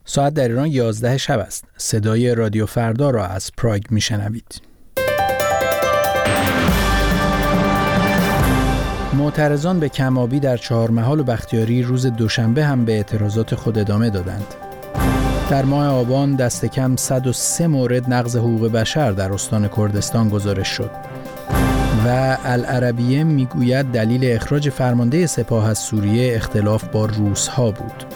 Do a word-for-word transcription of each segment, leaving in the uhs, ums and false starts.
ساعت در ایران یازده شب است. صدای رادیو فردا را از پراگ میشنوید. معترضان به کم‌آبی در چهارمحال و بختیاری روز دوشنبه هم به اعتراضات خود ادامه دادند. در ماه آبان دست کم صد و سه مورد نقض حقوق بشر در استان کردستان گزارش شد و العربیه میگوید دلیل اخراج فرمانده سپاه از سوریه اختلاف با روس‌ها بود.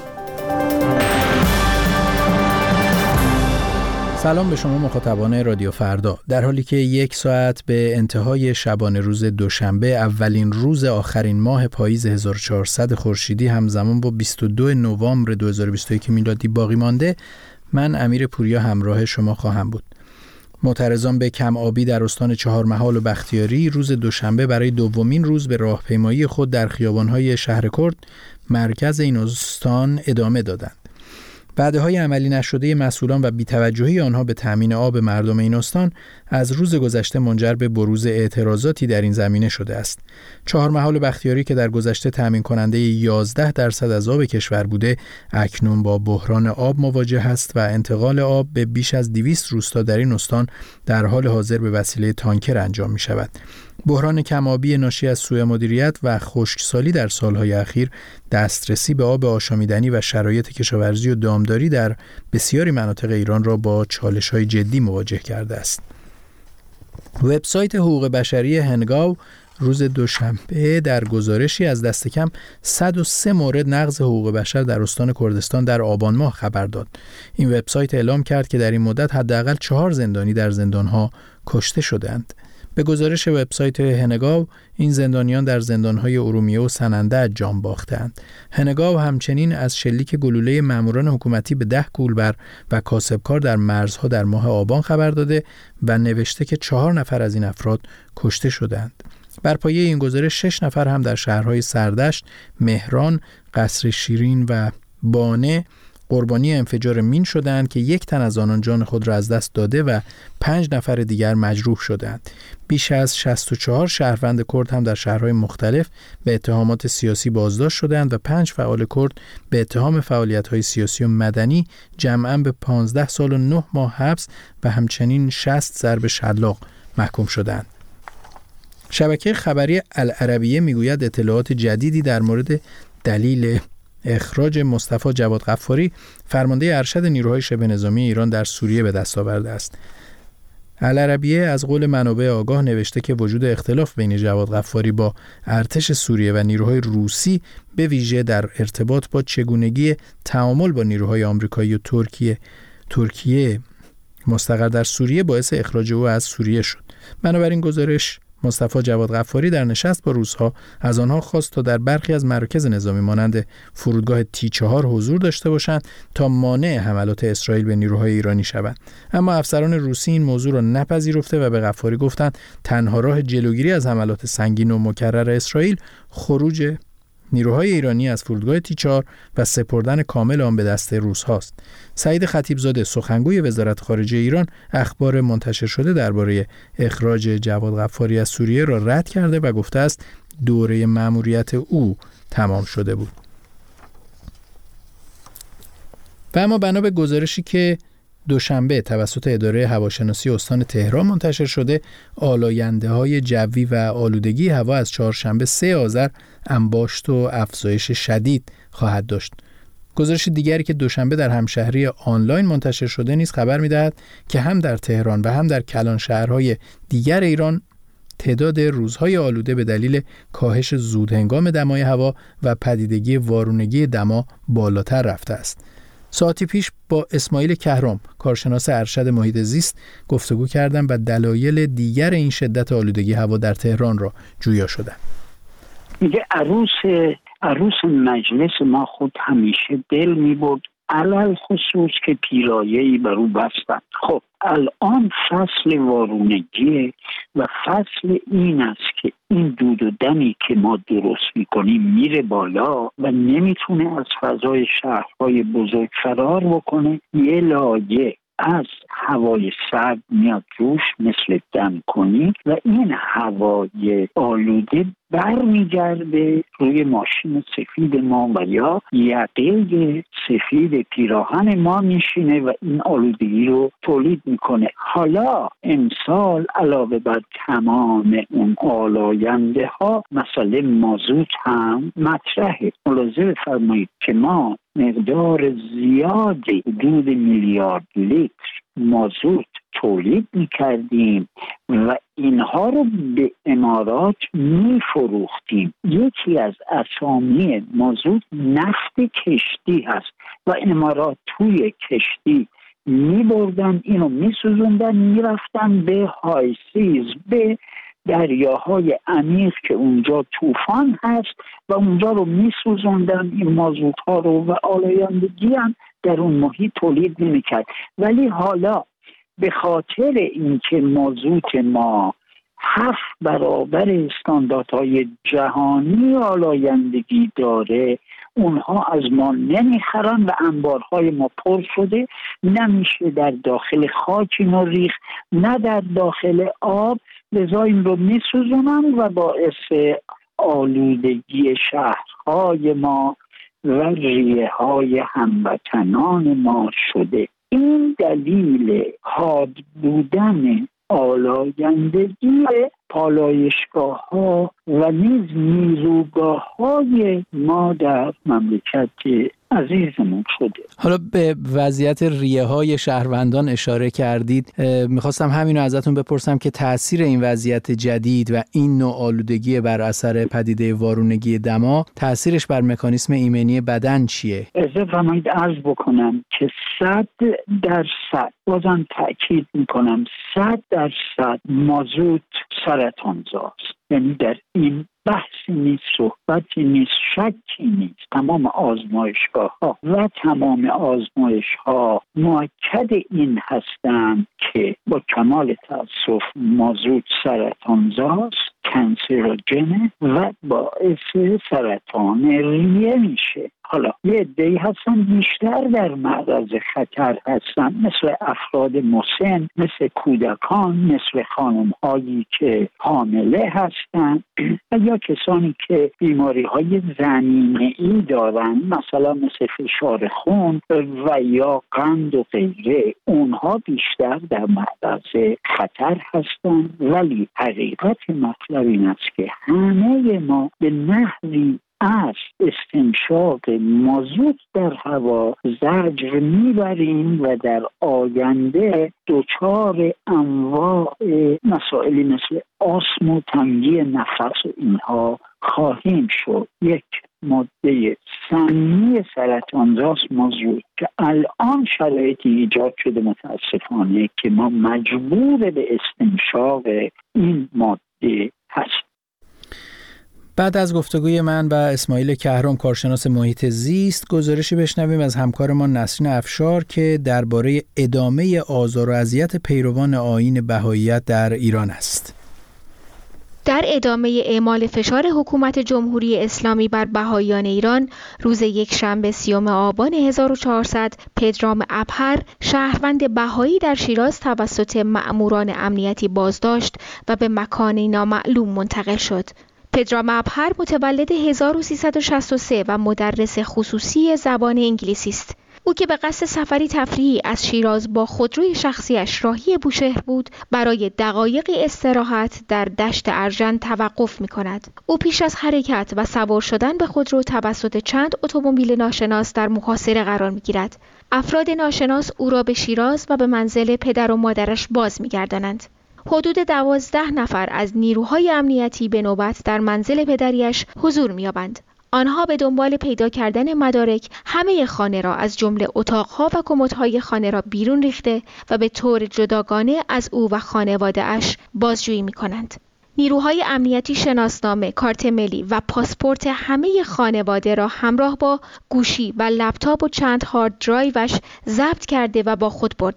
سلام به شما مخاطبان رادیو فردا. در حالی که یک ساعت به انتهای شبانه روز دوشنبه، اولین روز آخرین ماه پاییز هزار و چهارصد خورشیدی همزمان با بیست و دو نوامبر دو هزار و بیست و یک میلادی باقی مانده، من امیر پوریا همراه شما خواهم بود. معترضان به کم‌آبی در استان چهارمحال و بختیاری روز دوشنبه برای دومین روز به راهپیمایی خود در خیابان‌های شهر کرد، مرکز این استان، ادامه دادند. وعده‌های عملی نشده مسئولان و بی‌توجهی آنها به تامین آب مردم این استان از روز گذشته منجر به بروز اعتراضاتی در این زمینه شده است. چهارمحال و بختیاری که در گذشته تامین کننده یازده درصد از آب کشور بوده، اکنون با بحران آب مواجه است و انتقال آب به بیش از دویست روستا در این استان در حال حاضر به وسیله تانکر انجام می شود. بحران کم‌آبی ناشی از سوء مدیریت و خشکسالی در سالهای اخیر دسترسی به آب آشامیدنی و شرایط کشاورزی و دامداری در بسیاری مناطق ایران را با چالش‌های جدی مواجه کرده است. وبسایت حقوق بشری هنگاو روز دوشنبه در گزارشی از دست کم صد و سه مورد نقض حقوق بشر در استان کردستان در آبان ماه خبر داد. این وبسایت اعلام کرد که در این مدت حداقل چهار زندانی در زندان‌ها کشته شدند. به گزارش وبسایت هنگاو، این زندانیان در زندان‌های ارومیه و سننده جان باختند. هنگاو همچنین از شلیک گلوله ماموران حکومتی به ده کولبر و کاسبکار در مرزها در ماه آبان خبر داده و نوشته که چهار نفر از این افراد کشته شدند. بر پایه این گزارش شش نفر هم در شهرهای سردشت، مهران، قصر شیرین و بانه قربانی انفجار مین شدند که یک تن از آنان جان خود را از دست داده و پنج نفر دیگر مجروح شدند. بیش از شصت و چهار شهروند کرد هم در شهرهای مختلف به اتهامات سیاسی بازداشت شدند و پنج فعال کرد به اتهام فعالیت‌های سیاسی و مدنی جمعاً به پانزده سال و نه ماه حبس و همچنین شصت ضرب شلاق محکوم شدند. شبکه خبری العربیه میگوید اطلاعات جدیدی در مورد دلیل اخراج مصطفی جواد غفاری، فرمانده ارشد نیروهای شبه نظامی ایران، در سوریه به دست آورده است. العربیه از قول منابع آگاه نوشته که وجود اختلاف بین جواد غفاری با ارتش سوریه و نیروهای روسی، به ویژه در ارتباط با چگونگی تعامل با نیروهای آمریکایی و ترکیه ترکیه مستقر در سوریه، باعث اخراج او از سوریه شد. بنابراین گزارش مصطفی جواد غفاری در نشست با روس‌ها از آنها خواست تا در برخی از مراکز نظامی مانند فرودگاه تی چهار حضور داشته باشند تا مانع حملات اسرائیل به نیروهای ایرانی شوند. اما افسران روسی این موضوع را نپذیرفته و به غفاری گفتند تنها راه جلوگیری از حملات سنگین و مکرر اسرائیل خروج نیروهای ایرانی از فرودگاه تی چهار و سپردن کامل آن به دست روس هاست. سعید خطیبزاده، سخنگوی وزارت خارجه ایران، اخبار منتشر شده درباره اخراج جواد غفاری از سوریه را رد کرده و گفته است دوره مأموریت او تمام شده بود. و اما بنا به گزارشی که دوشنبه توسط اداره هواشناسی استان تهران منتشر شده، آلاینده‌های جوی و آلودگی هوا از چهارشنبه سه آذر انباشت و افزایش شدید خواهد داشت. گزارش دیگری که دوشنبه در همشهری آنلاین منتشر شده نیز خبر می‌دهد که هم در تهران و هم در کلان شهرهای دیگر ایران تعداد روزهای آلوده به دلیل کاهش زودهنگام دمای هوا و پدیدگی وارونگی دما بالاتر رفته است. ساعتی پیش با اسماعیل کهرام، کارشناس ارشد محیط زیست، گفتگو کردم و دلایل دیگر این شدت آلودگی هوا در تهران را جویا شدم. میگه عروس عروس مجلس ما خود همیشه دل میبرد، علل خصوص که پیرایه‌ای بر او بستند. خب الان فصل وارونگی و فصل این است که این دود و دمی که ما درست میکنیم میره بالا و نمیتونه از فضای شهرهای بزرگ فرار بکنه. یه لایه از هوای سرد میاد روش مثل دم کنی و این هوای آلوده برمیگرده روی ماشین سفید ما و یا یقه سفید پیراهن ما میشینه و این آلودگی رو تولید میکنه. حالا امسال علاوه بر تمام اون آلاینده ها مسئله مازوت هم مطرحه. ملاحظه بفرمایید که ما مقدار زیادی حدود میلیارد لیتر مازوت تولید میکردیم و اینها رو به امارات میفروختیم. یکی از اسامی مازوت نفت کشتی هست و امارات توی کشتی میبردن اینو میسوزوندن میرفتن به هایسیز، به دریاهای عمیق که اونجا طوفان هست و اونجا رو میسوزوندن این مازوت ها رو و آلایندگی هم در اون محیط تولید نمیکرد. ولی حالا به خاطر اینکه مازوت ما هفت برابر استانداردهای جهانی آلایندگی داره، اونها از ما نمیخرن و انبارهای ما پر شده، نمیشه در داخل خاک اینو ریخت نه در داخل آب، لذا این رو میسوزونن و باعث آلودگی شهرهای ما و ریه های هموطنان ما شده. این دلیل حاد بودن آلایندگی پالایشگاه ها و نیز نیروگاه های ما در مملکت عزیزمون شده. حالا به وضعیت ریه های شهروندان اشاره کردید، میخواستم همین رو ازتون بپرسم که تأثیر این وضعیت جدید و این نوع آلودگی بر اثر پدیده وارونگی دما، تأثیرش بر مکانیسم ایمنی بدن چیه؟ اجازه فرمایید عرض بکنم که صد درصد، بازم تأکید میکنم، صد درصد مازوت سرطانزاست. یعنی در این بحثی نیست، صحبتی نیست، شکی نیست. تمام آزمایشگاه ها و تمام آزمایش ها مؤکد این هستند که با کمال تأسف مازوت سرطانزاست، کنسروژنه و باعث سرطان ریه میشه. حالا یه عده‌ای هستن بیشتر در معرض خطر هستن، مثل افراد مسن، مثل کودکان، مثل خانم‌هایی که حامله هستن و یا کسانی که بیماری‌های زمینه‌ای دارن، مثلا مثل فشار خون و یا قند و غیره. اونها بیشتر در معرض خطر هستن. ولی حقیقت مطلب این است که همه ما به نحوی از استنشاق مازوت در هوا زجر میبریم و در آینده دچار انواع مسائلی مثل آسم و تنگی نفس و اینها خواهیم شد. یک ماده سمی سرطانزاست مازوت که الان شرایطی ایجاد شده متاسفانه که ما مجبور به استنشاق این ماده هستیم. بعد از گفتگوی من و اسماعیل کهرم، کارشناس محیط زیست، گزارشی بشنویم از همکارمان نسرین افشار که درباره ادامه آزار و اذیت پیروان آیین بهائیت در ایران است. در ادامه اعمال فشار حکومت جمهوری اسلامی بر بهائیان ایران، روز یکشنبه سیوم آبان هزار و چهارصد، پدرام ابهر، شهروند بهایی در شیراز، توسط مأموران امنیتی بازداشت و به مکانی نامعلوم منتقل شد. پدرام ابهر متولد هزار و سیصد و شصت و سه و مدرس خصوصی زبان انگلیسی است. او که به قصد سفری تفریحی از شیراز با خودروی شخصیش راهی بوشهر بود، برای دقایقی استراحت در دشت ارژن توقف می‌کند. او پیش از حرکت و سوار شدن به خودرو توسط چند اتومبیل ناشناس در محاصره قرار می‌گیرد. افراد ناشناس او را به شیراز و به منزل پدر و مادرش باز می‌گردانند. حدود دوازده نفر از نیروهای امنیتی به نوبت در منزل پدریش حضور می‌یابند. آنها به دنبال پیدا کردن مدارک همه خانه را از جمله اتاقها و کمدهای خانه را بیرون ریخته و به طور جداگانه از او و خانواده اش بازجویی می‌کنند. نیروهای امنیتی شناسنامه، کارت ملی و پاسپورت همه خانواده را همراه با گوشی و لپتاپ و چند هارد درایوش ضبط کرده و با خود بردند.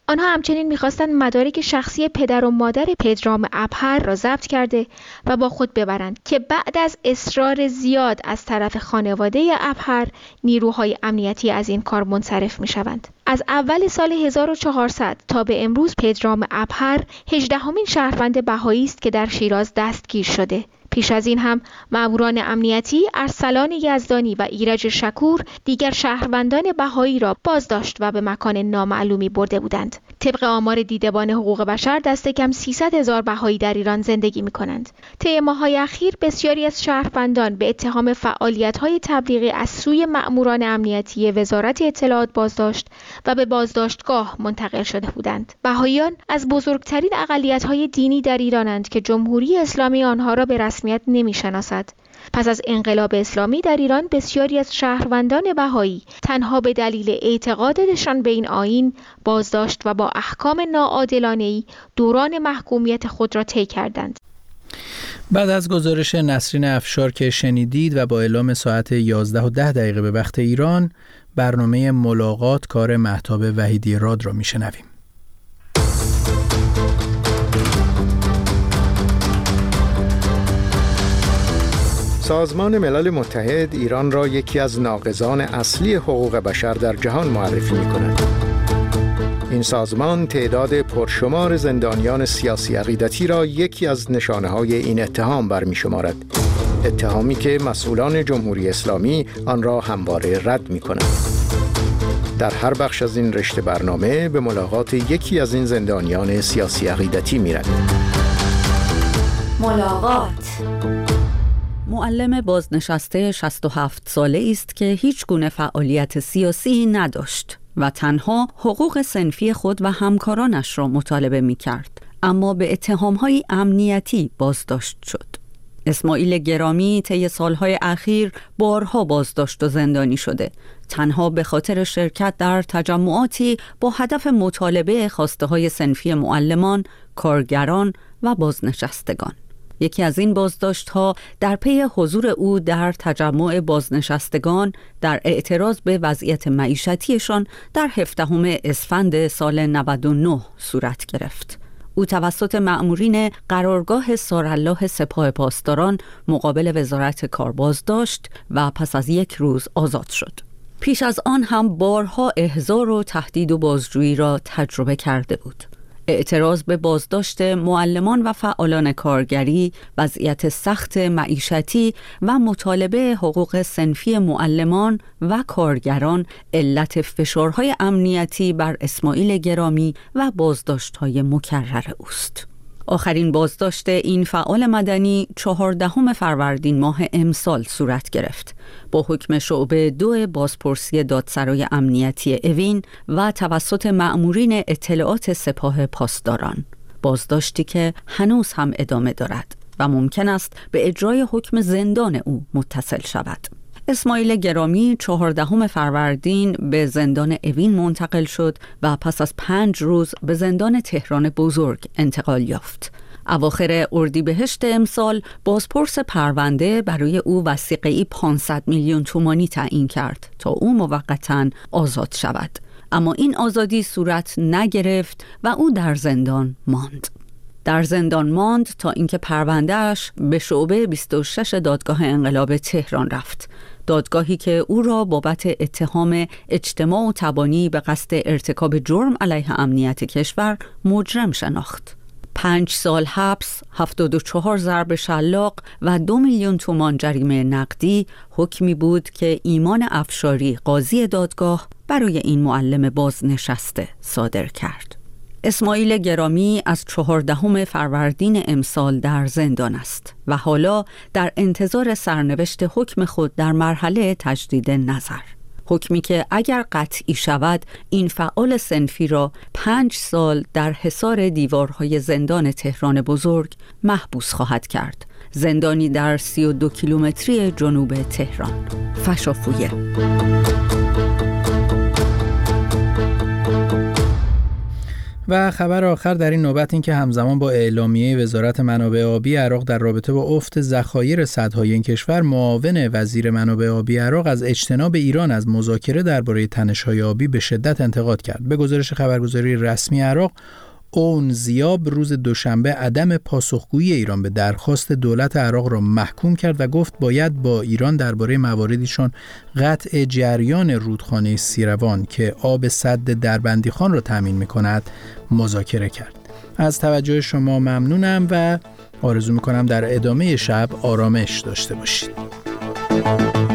آنها همچنین می‌خواستند مدارک شخصی پدر و مادر پدرام ابهر را ضبط کرده و با خود ببرند که بعد از اصرار زیاد از طرف خانواده ابهر نیروهای امنیتی از این کار منصرف می‌شوند. از اول سال هزار و چهارصد تا به امروز پدرام ابهر هجدهمین شهروند بهایی است که در شیراز دستگیر شده. پیش از این هم ماموران امنیتی ارسلان یزدانی و ایرج شکور دیگر شهروندان بهایی را بازداشت و به مکان نامعلومی برده بودند. طبق آمار دیدبان حقوق بشر دست کم سیصد هزار بهایی در ایران زندگی می‌کنند. طی ماه‌های اخیر بسیاری از شهروندان به اتهام فعالیت‌های تبلیغی از سوی ماموران امنیتی وزارت اطلاعات بازداشت و به بازداشتگاه منتقل شده بودند. بهاییان از بزرگترین اقلیت‌های دینی در ایرانند که جمهوری اسلامی آنها را به رسمیت نمی‌شناسد. پس از انقلاب اسلامی در ایران بسیاری از شهروندان بهایی تنها به دلیل اعتقادشان به این آیین بازداشت و با احکام ناعادلانه‌ای دوران محکومیت خود را طی کردند. بعد از گزارش نسرین افشار که شنیدید و با اعلام ساعت یازده و ده دقیقه به وقت ایران، برنامه ملاقات کار مهتاب وحیدی راد را میشنویم. سازمان ملل متحد ایران را یکی از ناقضان اصلی حقوق بشر در جهان معرفی می‌کند. این سازمان تعداد پرشمار زندانیان سیاسی عقیدتی را یکی از نشانه‌های این اتهام برمی‌شمارد. اتهامی که مسئولان جمهوری اسلامی آن را همواره رد می‌کنند. در هر بخش از این رشته برنامه به ملاقات یکی از این زندانیان سیاسی عقیدتی می‌رود. ملاقات. معلم بازنشسته شصت و هفت ساله است که هیچ گونه فعالیت سیاسی نداشت و تنها حقوق صنفی خود و همکارانش را مطالبه می کرد، اما به اتهام‌های امنیتی بازداشت شد. اسماعیل گرامی طی سالهای اخیر بارها بازداشت و زندانی شده، تنها به خاطر شرکت در تجمعاتی با هدف مطالبه خواسته‌های صنفی معلمان، کارگران و بازنشستگان. یکی از این بازداشت‌ها در پی حضور او در تجمع بازنشستگان در اعتراض به وضعیت معیشتیشان در هفدهم اسفند سال نود و نه صورت گرفت. او توسط مأمورین قرارگاه سارالله سپاه پاسداران مقابل وزارت کار بازداشت و پس از یک روز آزاد شد. پیش از آن هم بارها احضار و تهدید و بازجویی را تجربه کرده بود. اعتراض به بازداشت معلمان و فعالان کارگری، وضعیت سخت معیشتی و مطالبه حقوق صنفی معلمان و کارگران علت فشارهای امنیتی بر اسماعیل گرامی و بازداشت‌های مکرر اوست. آخرین بازداشت این فعال مدنی چهاردهم فروردین ماه امسال صورت گرفت با حکم شعبه دو بازپرسی دادسرای امنیتی اوین و توسط مأمورین اطلاعات سپاه پاسداران. بازداشتی که هنوز هم ادامه دارد و ممکن است به اجرای حکم زندان او متصل شود. اسماعیل گرامی چهاردهم فروردین به زندان اوین منتقل شد و پس از پنج روز به زندان تهران بزرگ انتقال یافت. اواخر اردیبهشت امسال بازپرس پرونده برای او وثیقه‌ای پانصد میلیون تومانی تعیین کرد تا او موقتاً آزاد شود، اما این آزادی صورت نگرفت و او در زندان ماند. در زندان ماند تا اینکه پرونده‌اش به شعبه بیست و شش دادگاه انقلاب تهران رفت، دادگاهی که او را بابت اتهام اجتماع و تبانی به قصد ارتکاب جرم علیه امنیت کشور مجرم شناخت. پنج سال حبس، هفتاد و چهار ضرب شلاق و دو میلیون تومان جریمه نقدی حکمی بود که ایمان افشاری قاضی دادگاه برای این معلم بازنشسته صادر کرد. اسماعیل گرامی از چهاردهم فروردین امسال در زندان است و حالا در انتظار سرنوشت حکم خود در مرحله تجدید نظر. حکمی که اگر قطعی شود این فعال صنفی را پنج سال در حصار دیوارهای زندان تهران بزرگ محبوس خواهد کرد. زندانی در سی و دو کیلومتری جنوب تهران. فشافویه. و خبر آخر در این نوبت این که همزمان با اعلامیه وزارت منابع آبی عراق در رابطه با افت ذخایر سدهای این کشور، معاون وزیر منابع آبی عراق از اجتناب ایران از مذاکره درباره تنش‌های آبی به شدت انتقاد کرد. به گزارش خبرگزاری رسمی عراق، اون زیاب روز دوشنبه عدم پاسخگویی ایران به درخواست دولت عراق را محکوم کرد و گفت باید با ایران درباره مواردی چون قطع جریان رودخانه سیروان که آب سد دربندی خان را تامین می‌کند مذاکره کرد. از توجه شما ممنونم و آرزو می‌کنم در ادامه شب آرامش داشته باشید.